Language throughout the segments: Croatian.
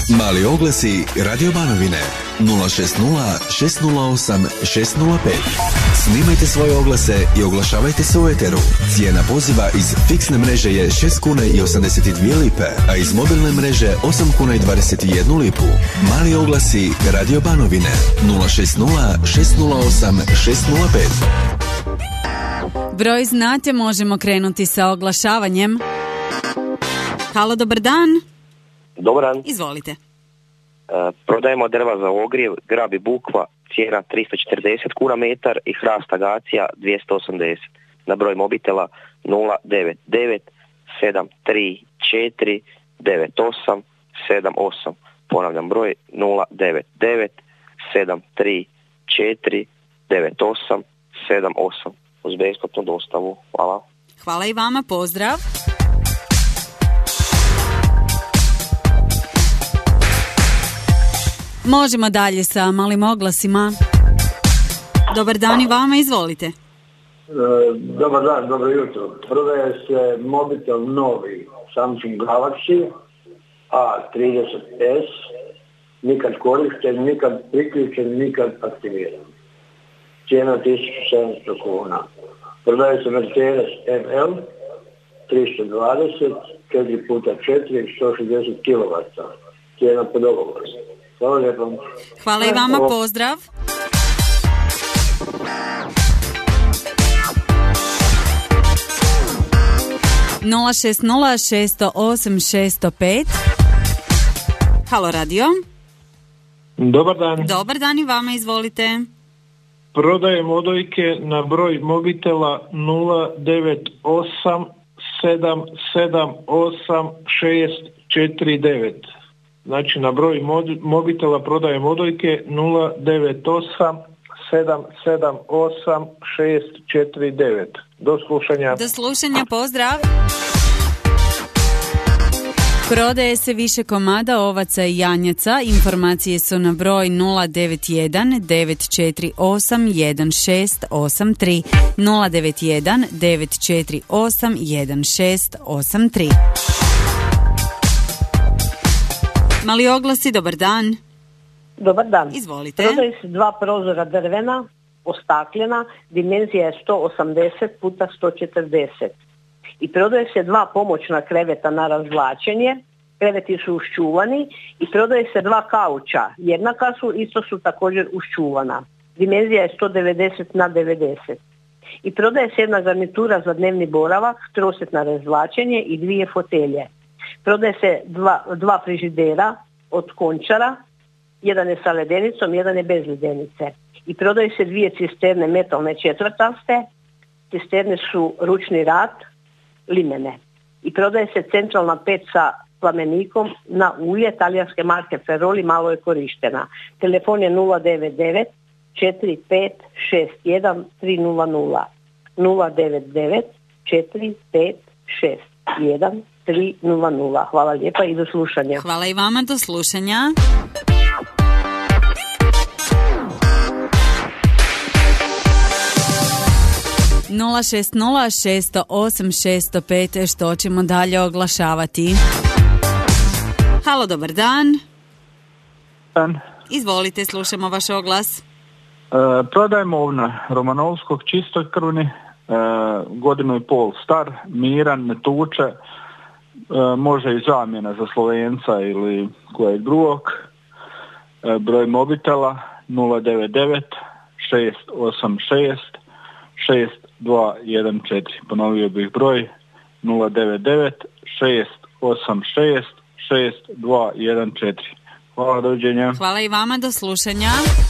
Mali oglasi Radio Banovine 060 608 605. Snimajte svoje oglase i oglašavajte se u eteru. Cijena poziva iz fiksne mreže je 6 kuna i 82 lipe, a iz mobilne mreže 8 kuna i 21 lipu. Mali oglasi Radio Banovine 060 608 605. Broj znate, možemo krenuti sa oglašavanjem. Halo, dobar dan. Dobar dan. Izvolite. Prodajemo drva za ogrjev, grab i bukva, cijena 340 kuna metar i hrast agacija 280. Na broj mobitela 099 734 98 78. Ponavljam broj 099 734 98 78. Uz besplatnu dostavu. Hvala. Hvala i vama, pozdrav. Možemo dalje sa malim oglasima. Dobar dan i vama, izvolite. Dobar dan, dobro jutro. Prodaje se mobitel novi Samsung Galaxy A30s, nikad korišten, nikad priključen, nikad aktiviran. Cijena 1700 kuna. Prodaje se Mercedes ML 320, 4x4, 160 kW. Cijena po dogovoru. Hvala lijepo. Hvala i vama, pozdrav. Nula 608-605. Halo, radio. Dobar dan. Dobar dan i vama, izvolite. Prodajem odojke na broj mobitela 098 778 649. Znači na broj mobitela prodajem odojke 098 778 649. Do slušanja. Do slušanja, pozdrav. Prodaje se više komada ovaca i janjaca. Informacije su na broj 091 948 1683. 091 948 1683. Mali oglasi, dobar dan. Dobar dan. Izvolite. Prodaju se 2 prozora drvena, ostakljena, dimenzija je 180 x 140. I prodaje se 2 pomoćna kreveta na razvlačenje, kreveti su uščuvani i prodaje se 2 kauča, jednaka su, isto su također uščuvana. Dimenzija je 190 x 90. I prodaje se 1 garnitura za dnevni boravak, troset na razvlačenje i 2 fotelje. Prodaje se 2 frižidera od Končara, jedan je sa ledenicom, jedan je bez ledenice. I prodaje se 2 cisterne metalne četvrtaste, cisterne su ručni rad, limene. I prodaje se centralna peć sa plamenikom na ulje talijanske marke Ferroli, malo je korištena. Telefon je 099 4561 300. 099 4561 300. Hvala lijepa i do slušanja. Hvala i vama, do slušanja. Nula 608-605. Što ćemo dalje oglašavati? Halo, dobar dan. Dan. Izvolite, slušamo vaš oglas. Prodajemo ovna Romanovskog čistokrvni, 1,5 godinu star, miran, ne tuče, može i zamjena za Slovenca ili kojeg drugog. Broj mobitela 099 686 6214. Ponovio bih broj 099 686 6214. Hvala, doviđenja. Hvala i vama, do slušanja.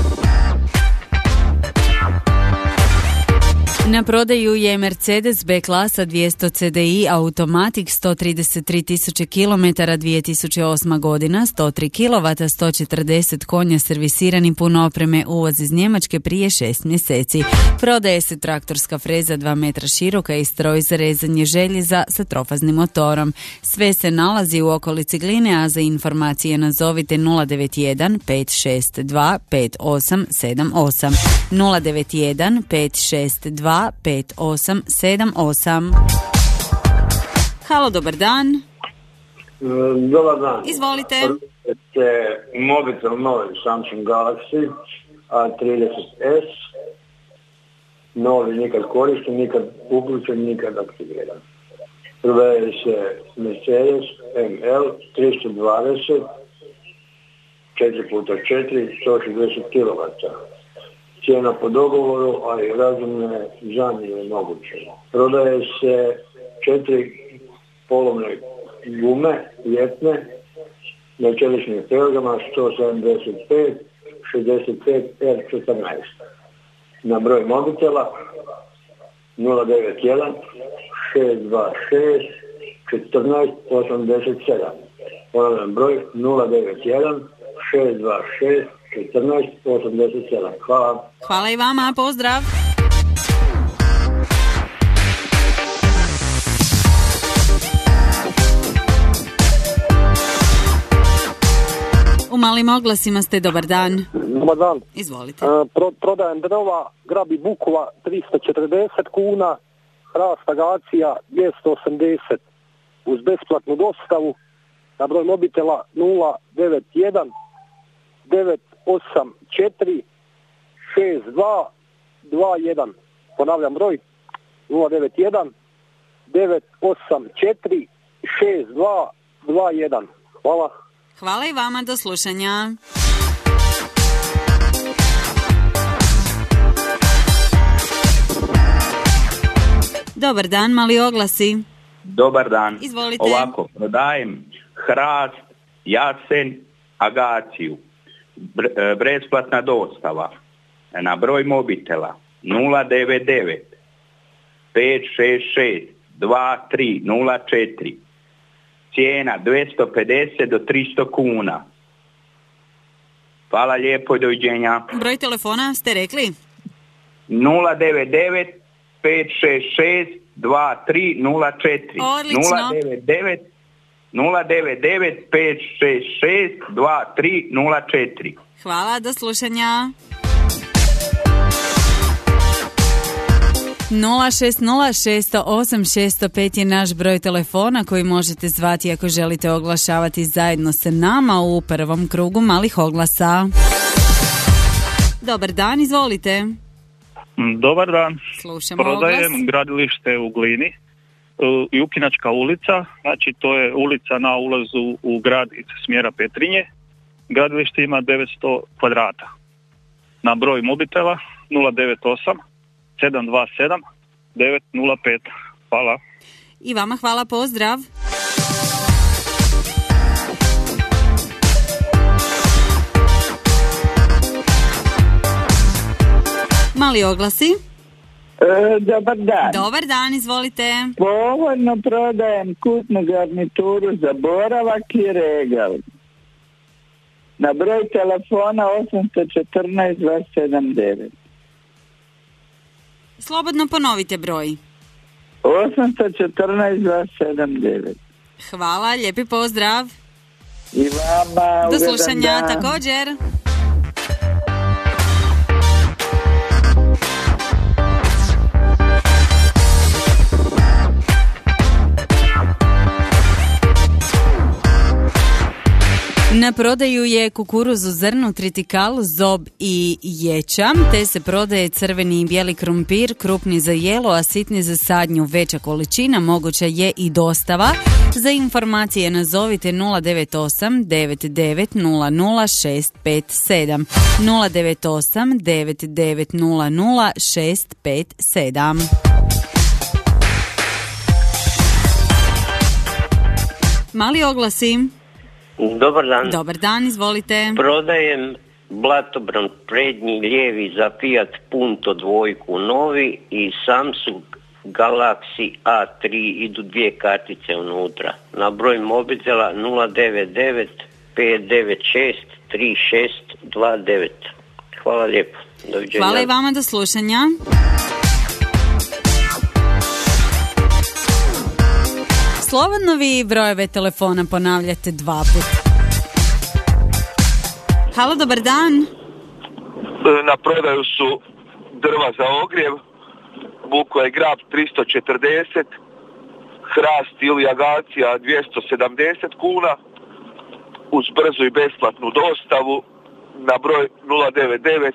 Na prodaju je Mercedes B klasa 200 CDI Automatic 133.000 km 2008. godina, 103 kW, 140 konja, servisirani, puno opreme, uvoz iz Njemačke prije 6 mjeseci. Prodaje se traktorska freza 2 metra široka i stroj za rezanje željeza sa trofaznim motorom. Sve se nalazi u okolici Gline, a za informacije nazovite 091 562 5878. 091 562 5878. Halo, dobar dan. Dobar dan. Izvolite. te mobitel novi Samsung Galaxy A30s, novi, nikad korišten, nikad uključen, nikad aktiviran. Prodaje se Mercedes ML 320 4x4 160 kW. Cijena po dogovoru, a i razumne zamjene moguće. Prodaje se 4 polovne gume ljetne na čeličnim felgama 175 65 R14. Na broj mobitela 091 626 14 87. Ponavljam broj 091 626 14 87. Hvala. Hvala i vama, pozdrav. U malim oglasima ste, dobar dan. Dobar dan. Izvolite. Prodajem drva, grab i bukva 340 kuna, hrast agacija 280 uz besplatnu dostavu, na broj mobitela 091 984 6221. Ponavljam broj 091 984 6221. Hvala. Hvala i vama, do slušanja. Dobar dan, mali oglasi. Dobar dan. Izvolite. Ovako, prodajem hrast, jasen, agaciju. Besplatna dostava. Na broj mobitela 099 566 2304. Cijena 250 do 300 kuna. Hvala lijepo i doviđenja. Broj telefona ste rekli? 099 566 2304. Odlično. 099 566 2304. Hvala, do slušanja. 060608605 je naš broj telefona koji možete zvati ako želite oglašavati zajedno sa nama u prvom krugu malih oglasa. Dobar dan, izvolite. Dobar dan. Slušamo Prodajem oglas. gradilište u Glini, Jukinačka ulica, znači to je ulica na ulazu u grad iz smjera Petrinje. Gradilište ima 900 kvadrata. Na broj mobitela 098 727 905. Hvala. I vama hvala, pozdrav. Mali oglasi. Dobar dan. Dobar dan, izvolite. Povoljno prodajem kutnu garnituru za boravak i regal. Na broj telefona 814 279. Slobodno ponovite broj. 814 279. Hvala, lijepi pozdrav. I vama. Do slušanja također. Na prodaju je kukuruz u zrnu, tritikal, zob i ječam, te se prodaje crveni i bijeli krumpir, krupni za jelo, a sitni za sadnju. Veća količina, moguća je i dostava. Za informacije nazovite 098 9900 657. 098 9900 657. Mali oglasi. Dobar dan. Dobar dan, izvolite. Prodajem blatobran prednji lijevi za Fiat Punto dvojku novi i Samsung Galaxy A3, idu dvije kartice unutra. Na broj mobitela 099 596 3629. Hvala lijepo. Doviđenja. Hvala i vama, do slušanja. Slobodno vi brojeve telefona ponavljate 2 puta. Halo, dobar dan. Na prodaju su drva za ogrjev, bukva i grab 340, hrast ili agacija 270 kuna, uz brzu i besplatnu dostavu na broj 099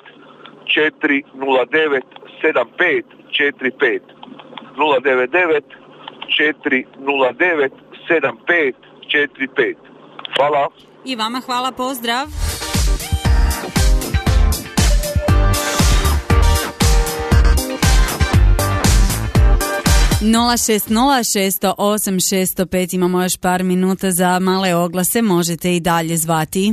409 7545 099 409 7545. Hvala. I vama hvala, pozdrav. Nula 608-605. Imamo još par minuta za male oglase, možete i dalje zvati.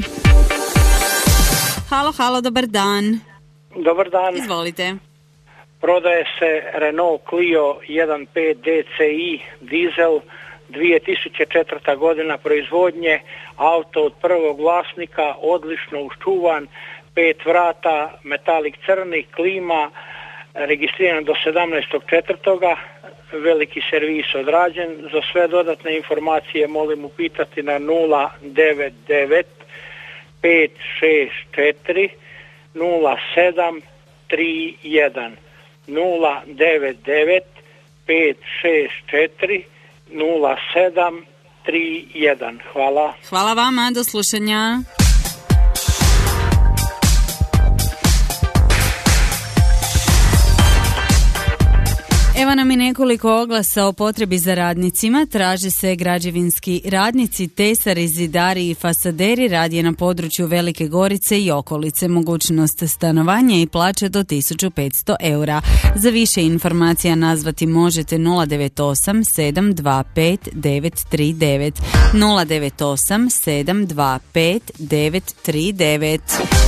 Halo, dobar dan. Dobar dan. Izvolite. Prodaje se Renault Clio 1.5 DCI dizel, 2004. godina proizvodnje, auto od prvog vlasnika, odlično uščuvan, 5 vrata, metalik crni, klima, registriran do 17.4. Veliki servis odrađen. Za sve dodatne informacije molim upitati na 099 564 0731 099 564 0731. Hvala. Hvala vama, do slušanja. Evo nam i nekoliko oglasa o potrebi za radnicima. Traže se građevinski radnici, tesari, zidari i fasaderi. Rad je na području Velike Gorice i okolice. Mogućnost stanovanja i plaće do 1500 eura. Za više informacija nazvati možete 098 725 939 098 725 939.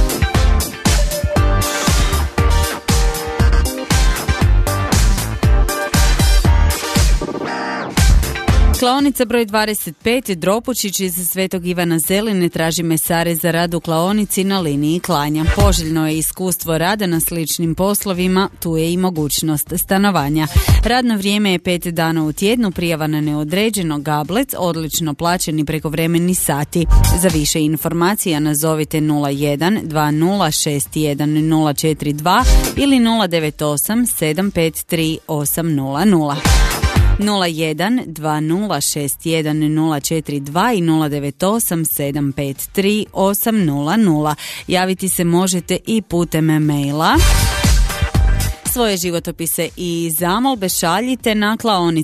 Klaonica broj 25, Dropučić iz Svetog Ivana Zeline traži mesare za rad u klaonici na liniji klanja. Poželjno je iskustvo rada na sličnim poslovima, tu je i mogućnost stanovanja. Radno vrijeme je 5 dana u tjednu, prijava na neodređeno, gablec, odlično plaćeni prekovremeni sati. Za više informacija nazovite 01 2061 042 ili 098 753 800. 01 2061 042 i 098 753 800. Javiti se možete i putem maila. Svoje životopise i zamolbe šaljite na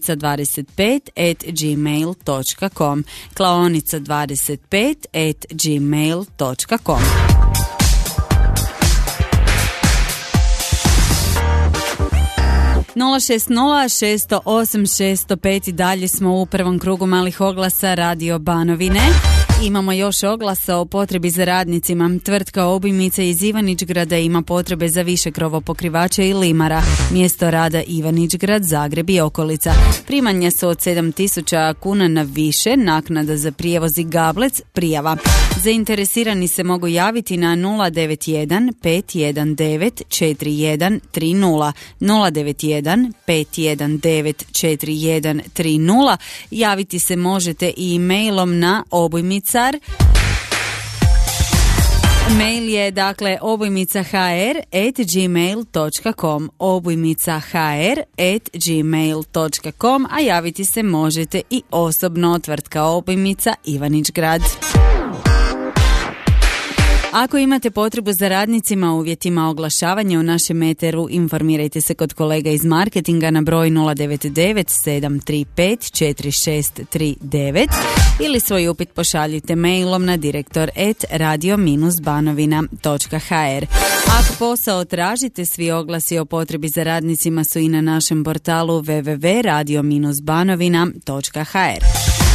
klaonica25@gmail.com klaonica25@gmail.com. Nula 608-605 i dalje smo u prvom krugu malih oglasa Radio Banovine. Imamo još oglasa o potrebi za radnicima. Tvrtka Obojmica iz Ivanić-grada ima potrebe za više krovopokrivača i limara. Mjesto rada Ivanić-grad, Zagreb i okolica. Primanja su od 7.000 kuna na više, naknada za prijevoz i gablec, prijava. Zainteresirani se mogu javiti na 091 519 4130 091 519 4130. Javiti se možete i mailom na obojmicar. Mail je dakle obojmicahr@gmail.com obojmicahr@gmail.com, a javiti se možete i osobno. Tvrtka Obojmica, Ivanić-grad. Ako imate potrebu za radnicima u uvjetima oglašavanja u našem eteru, informirajte se kod kolega iz marketinga na broj 099 735 4639 ili svoj upit pošaljite mailom na direktor@radio-banovina.hr. Ako posao tražite, svi oglasi o potrebi za radnicima su i na našem portalu www.radio-banovina.hr.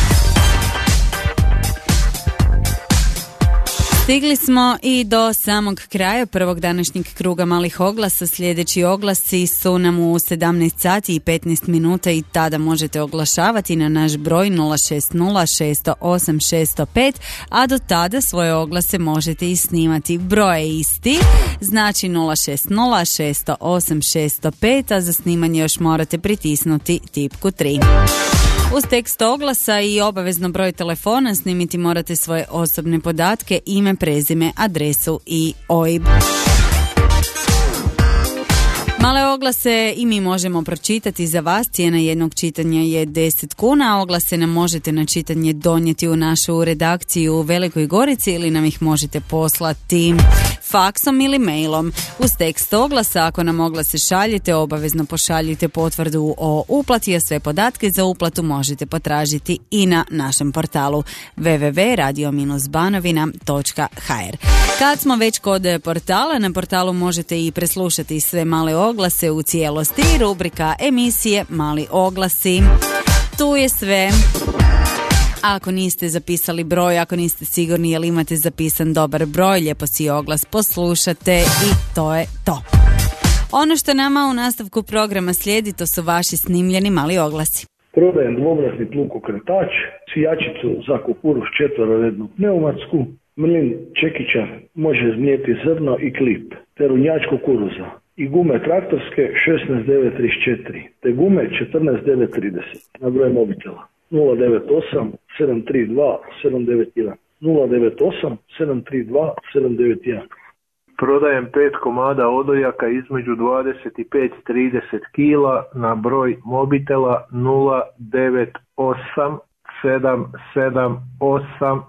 Stigli smo i do samog kraja prvog današnjeg kruga malih oglasa. Sljedeći oglasi su nam u 17 sati i 15 minuta i tada možete oglašavati na naš broj 060 608 605, a do tada svoje oglase možete i snimati. Broj je isti, znači 060 608 605, a za snimanje još morate pritisnuti tipku 3. Uz tekst oglasa i obavezno broj telefona snimiti morate svoje osobne podatke, ime, prezime, adresu i OIB. Male oglase i mi možemo pročitati za vas. Cijena jednog čitanja je 10 kuna, a oglase nam možete na čitanje donijeti u našu redakciju u Velikoj Gorici ili nam ih možete poslati faksom ili mailom. Uz tekst oglasa, ako nam oglase šaljete, obavezno pošaljite potvrdu o uplati, a sve podatke za uplatu možete potražiti i na našem portalu www.radio-banovina.hr. Kad smo već kod portala, na portalu možete i preslušati sve male oglase u cijelosti, rubrika emisije Mali oglasi. Tu je sve. Ako niste zapisali broj, ako niste sigurni jel imate zapisan dobar broj, lijepo si oglas poslušate i to je to. Ono što nama u nastavku programa slijedi, to su vaši snimljeni mali oglasi. Prodajem dvobrazni plug okretač, sijačicu za kukuruz četvororednu pneumatsku, mlin čekićar može znijeti zrno i klip, te runjač kukuruza i gume traktorske 16934 te gume 14930 na broj mobitela 098 732 791 098 732 791. Prodajem 5 komada odojaka između 25 i 30 kila na broj mobitela 098 778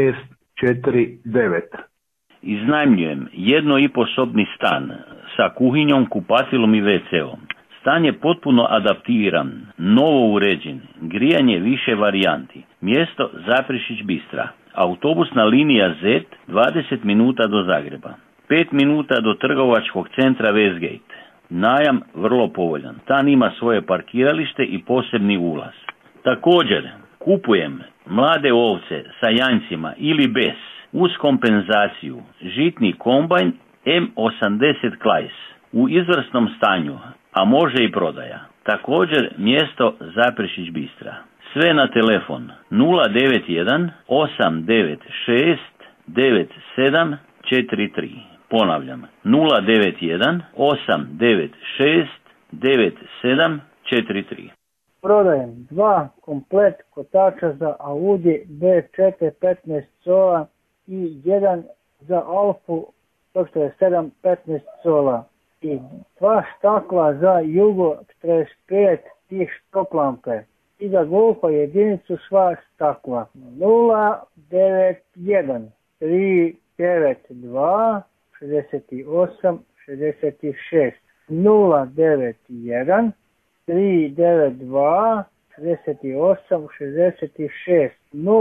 649. Iznajmljujem 1,5-sobni stan sa kuhinjom, kupatilom i WC-om. Stan je potpuno adaptiran, novo uređen, grijanje više varijanti. Mjesto Zaprešić Bistra. Autobusna linija Z 20 minuta do Zagreba. 5 minuta do trgovačkog centra Westgate. Najam vrlo povoljan. Stan ima svoje parkiralište i posebni ulaz. Također, kupujem mlade ovce sa janjcima ili bez, uz kompenzaciju, žitni kombajn M80 Klajs u izvrsnom stanju, a može i prodaja. Također mjesto Zaprešić Bistra. Sve na telefon 091 896 9743. Ponavljam, 091 896 9743. Prodajem 2 komplet kotača za Audi B4 15 sola i 1 za Alfu 147 15 sola i 2 štakla za Jugo 45 tih štoplampe i za Golfa jedinicu sva stakla 091 392 68 66 091 392 68 66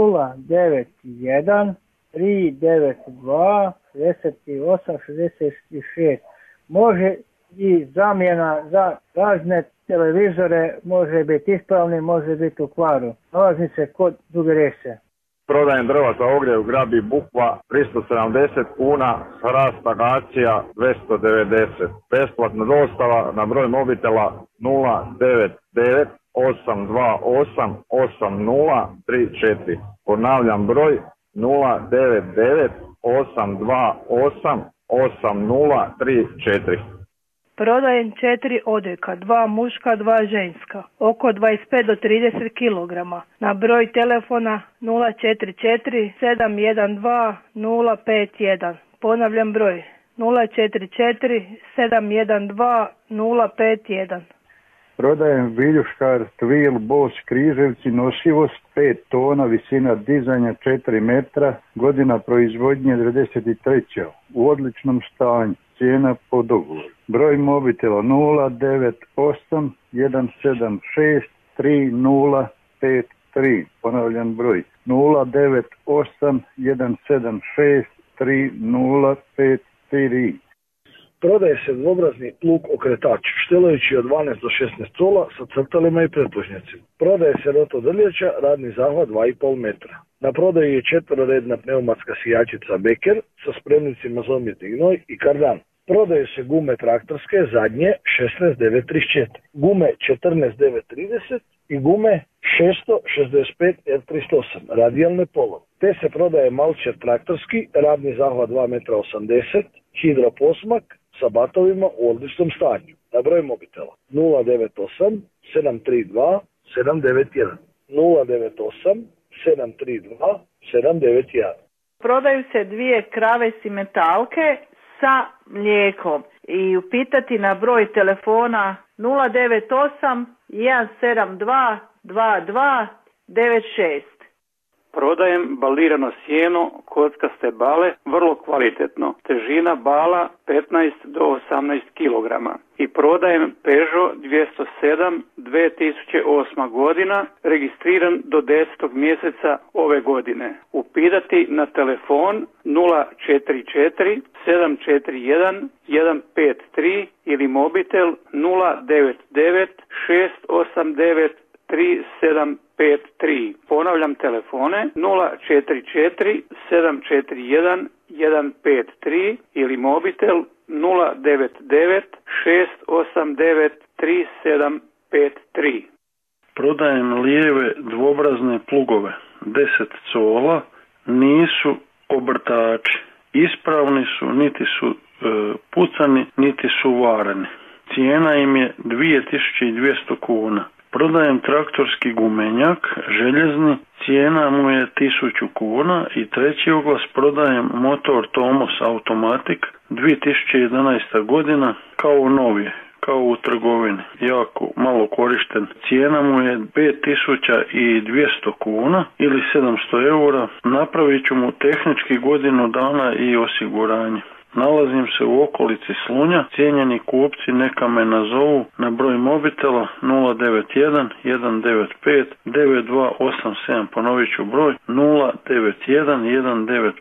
091 392 68 66. Može i zamjena za razne televizore, može biti ispravni, može biti u kvaru. Nalazi se kod Duge Rese. Prodajem drva za ogrjev Grabi Bukva 370 kuna, hrast akacija 290. Besplatna dostava na broj mobitela 099 828 8034. Ponavljam broj 099 828 8034. Prodajem 4 odojka, 2 muška, 2 ženska, oko 25 do 30 kg. Na broj telefona 044 712 051. Ponavljam broj 044 712 051. Prodajem viljuškar Tvil Bos Križevci, nosivost 5 tona, visina dizanja 4 metra, godina proizvodnje 93. U odličnom stanju, cijena po dogovoru. Broj mobitela 098 176 3053. Ponavljam broj 098 176 3053. Prodaje se dvobrazni plug okretač, štelajući od 12 do 16 sola sa crtalima i pretlužnjacima. Prodaje se roto drljeća, radni zahvat 2,5 metra. Na prodaju je četvororedna pneumatska sijačica Becker sa spremnicima za umjetni gnoj i kardan. Prodaju se gume traktorske zadnje 16934, gume 14930 i gume 665 R38 radijalne polom. Te se prodaje malčer traktorski, radni zahvat 2,80 m, hidroposmak sa batovima u odličnom stanju. Na broj mobitela 098 732 791 098 732 791. Prodaju se 2 krave simentalke sa mlijekom i upitati na broj telefona 098 172 2296. Prodajem balirano sjeno, kockaste bale, vrlo kvalitetno. Težina bala 15 do 18 kg. I prodajem Peugeot 207 2008. godina, registriran do 10. mjeseca ove godine. Upitati na telefon 044 741 153 ili mobitel 099 689 3753. Ponavljam telefone 044 741 153 ili mobitel 099 689 3753. Prodajem lijeve dvobrazne plugove 10 cola, nisu obrtači, ispravni su, niti su pucani, niti su varani. Cijena im je 2200 kuna. Prodajem traktorski gumenjak, željezni, cijena mu je 1000 kuna i treći oglas prodajem motor Tomos Automatic 2011. godina kao novi, kao u trgovini, jako malo korišten. Cijena mu je 5200 kuna ili 700 eura, napravit ću mu tehnički godinu dana i osiguranje. Nalazim se u okolici Slunja, cijenjeni kupci neka me nazovu na broj mobitela 091 195 9287, ponovit ću broj 091 195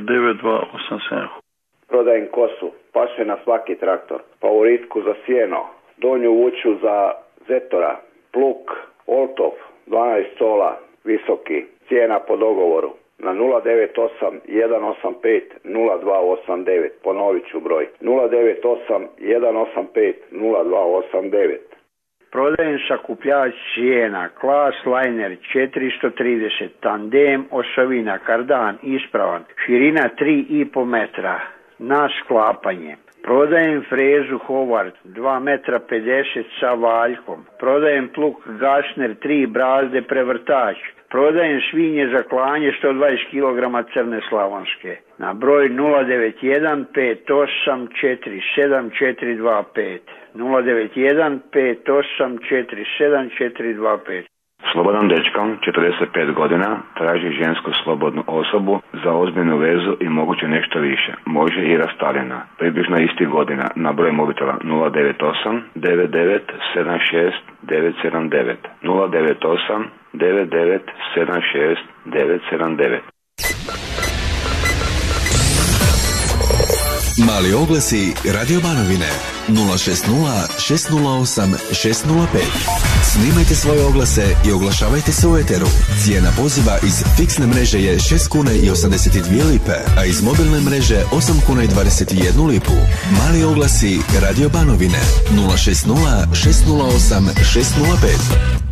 9287. Prodajem kosu, paše na svaki traktor, favoritku za sjeno, donju vuču za zetora, pluk, oltov, 12 cola, visoki, cijena po dogovoru. Na 098 185 0289, ponovit ću broj 098 185 0289. Prodajem sakupljač sjena, Klas Liner 430, tandem osovina, kardan ispravan, širina 3,5 metra, na sklapanje. Prodajem frezu Howard 2,50 metra sa valjkom. Prodajem pluk Gassner 3 brazde prevrtač. Prodajem svinje za klanje 120 kg crne slavonske. Na broj 091 58 47 425. 091 58 47 425. Slobodan dečko, 45 godina, traži žensku slobodnu osobu za ozbiljnu vezu i moguće nešto više. Može i rastaljena. Približno isti godina na broj mobitela 098 99 76 979. 098 99 76 979. Mali oglasi Radio Banovine 060 608 605. Snimajte svoje oglase i oglašavajte se u eteru. Cijena poziva iz fiksne mreže je 6 kuna i 82 lipe, a iz mobilne mreže 8 kuna i 21 lipu. Mali oglasi Radio Banovine 060 608 605.